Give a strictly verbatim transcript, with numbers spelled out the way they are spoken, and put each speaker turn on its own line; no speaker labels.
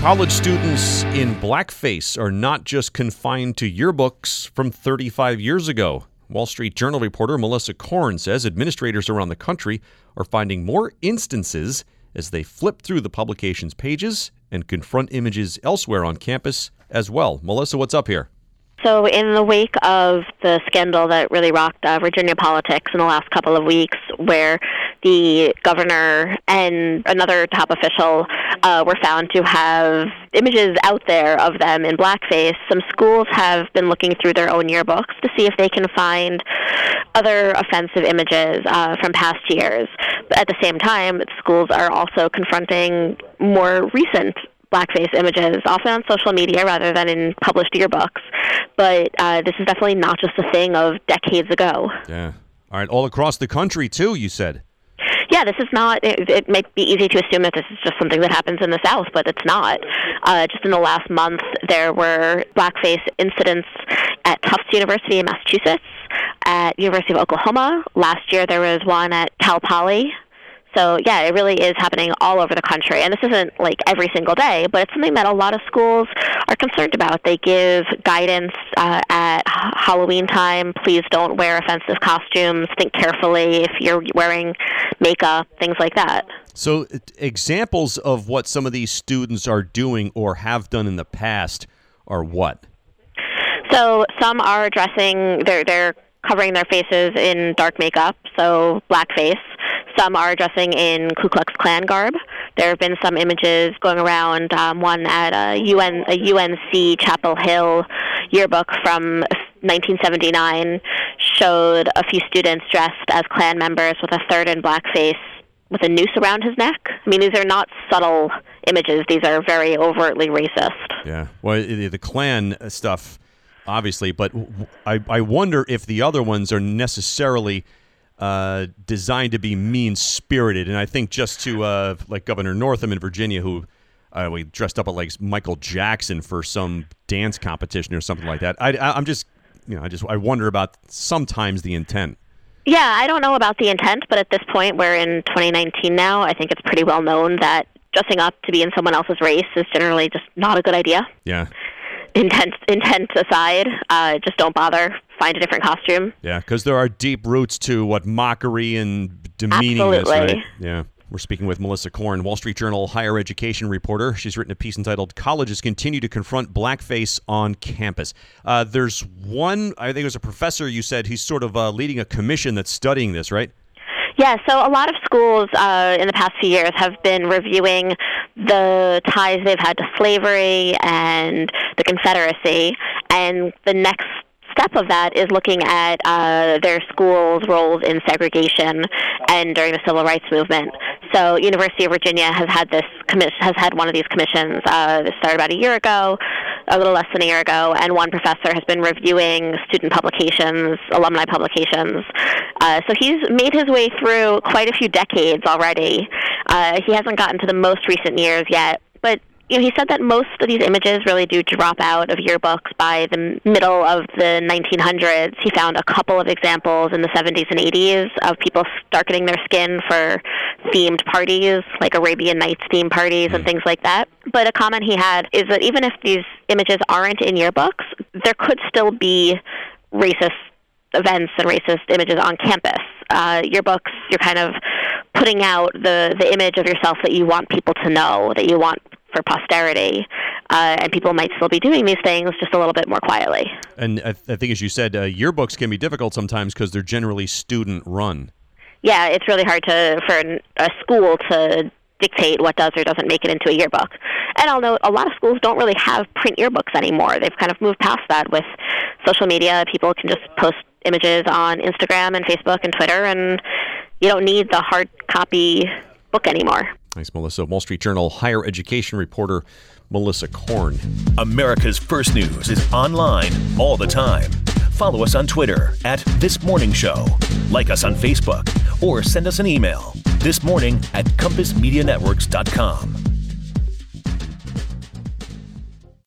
College students in blackface are not just confined to yearbooks from thirty-five years ago. Wall Street Journal reporter Melissa Korn says administrators around the country are finding more instances as they flip through the publication's pages and confront images elsewhere on campus as well. Melissa, what's up here?
So in the wake of the scandal that really rocked uh, Virginia politics in the last couple of weeks, where the governor and another top official uh, were found to have images out there of them in blackface, some schools have been looking through their own yearbooks to see if they can find other offensive images uh, from past years. But at the same time, schools are also confronting more recent blackface images, often on social media rather than in published yearbooks. But uh, this is definitely not just a thing of decades ago.
Yeah. All right. All across the country, too, you said.
Yeah, this is not, it, it might be easy to assume that this is just something that happens in the South, but it's not. Uh, just in the last month, there were blackface incidents at Tufts University in Massachusetts, at University of Oklahoma. Last year, there was one at Cal Poly. So, yeah, it really is happening all over the country. And this isn't, like, every single day, but it's something that a lot of schools are concerned about. They give guidance uh, at Halloween time. Please don't wear offensive costumes. Think carefully if you're wearing makeup, things like that.
So examples of what some of these students are doing or have done in the past are what?
So some are dressing, they're, they're covering their faces in dark makeup, so blackface. Some are dressing in Ku Klux Klan garb. There have been some images going around, um, one at a, U N, a U N C Chapel Hill yearbook from nineteen seventy-nine showed a few students dressed as Klan members with a third in blackface with a noose around his neck. I mean, these are not subtle images. These are very overtly racist.
Yeah, well, the Klan stuff, obviously, but I, I wonder if the other ones are necessarily Uh, designed to be mean-spirited. And I think just to, uh, like Governor Northam in Virginia, who uh, we dressed up at like Michael Jackson for some dance competition or something like that. I, I, I'm just, you know, I just I wonder about sometimes the intent.
Yeah, I don't know about the intent, but at this point, we're in twenty nineteen now. I think it's pretty well known that dressing up to be in someone else's race is generally just not a good idea.
Yeah.
Intent, intent aside, uh, just don't bother. Find a different costume.
Yeah, because there are deep roots to what mockery and demeaningness.
Absolutely.
Right? Yeah. We're speaking with Melissa Korn, Wall Street Journal higher education reporter. She's written a piece entitled "Colleges Continue to Confront Blackface on Campus." Uh, there's one, I think it was a professor you said, he's sort of uh, leading a commission that's studying this, right?
Yeah, so a lot of schools uh, in the past few years have been reviewing the ties they've had to slavery and the Confederacy, and the next step of that is looking at uh, their schools' roles in segregation and during the Civil Rights Movement. So, University of Virginia has had this commission, has had one of these commissions. Uh, this started about a year ago, a little less than a year ago, and one professor has been reviewing student publications, alumni publications. Uh, so he's made his way through quite a few decades already. Uh, he hasn't gotten to the most recent years yet, but you know, he said that most of these images really do drop out of yearbooks by the middle of the nineteen hundreds. He found a couple of examples in the seventies and eighties of people darkening their skin for themed parties, like Arabian Nights themed parties and things like that. But a comment he had is that even if these images aren't in yearbooks, there could still be racist events and racist images on campus. Uh, yearbooks, you're kind of putting out the, the image of yourself that you want people to know, that you want for posterity, uh, and people might still be doing these things just a little bit more quietly.
And I, th- I think, as you said, uh, yearbooks can be difficult sometimes because they're generally student-run.
Yeah, it's really hard to for an, a school to dictate what does or doesn't make it into a yearbook. And I'll note a lot of schools don't really have print yearbooks anymore. They've kind of moved past that with social media. People can just post images on Instagram and Facebook and Twitter, and you don't need the hard copy book anymore.
Thanks, Melissa. Wall Street Journal higher education reporter Melissa Korn.
America's First News is online all the time. Follow us on Twitter at This Morning Show. Like us on Facebook or send us an email. This morning at compass media networks dot com.